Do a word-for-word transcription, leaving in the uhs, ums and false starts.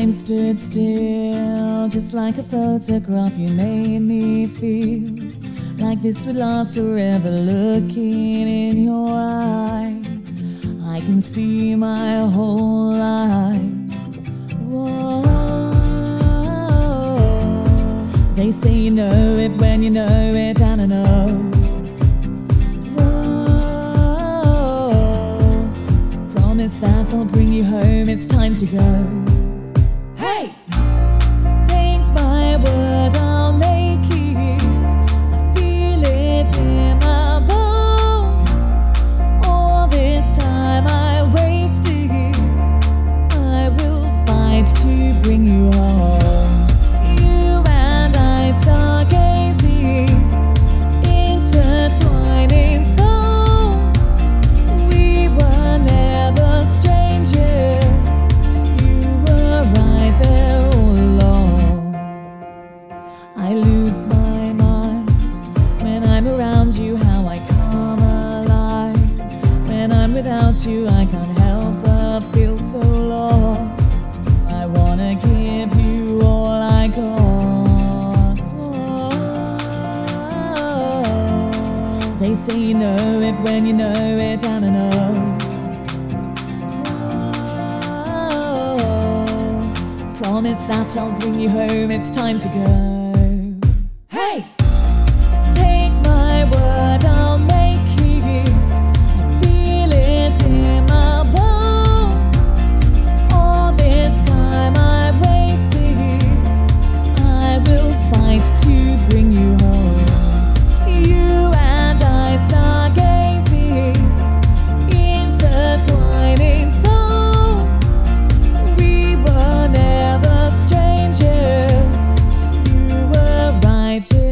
Time stood still, just like a photograph. You made me feel like this would last forever. Looking in your eyes, I can see my whole life. Whoa. They say you know it when you know it, and I know. Whoa. Promise that I'll bring you home, it's time to go. Hey! Take my word, I'll make it. I feel it in my bones. All this time I wasted, I will fight to bring you home. You and I stargazing, intertwining souls. We were never strangers. You were right there all along. I lose my mind when I'm around you, how I come alive. When I'm without you, I can't help but feel so lost. I wanna give you all I got. Oh, they say you know it when you know it, and I know. Oh, promise that I'll bring you home, it's time to go. Hey! Take my word, I'll make it. I feel it in my bones. All this time I wasted, I will fight to bring you home. You and I stargazing, intertwining souls. We were never strangers. You were right.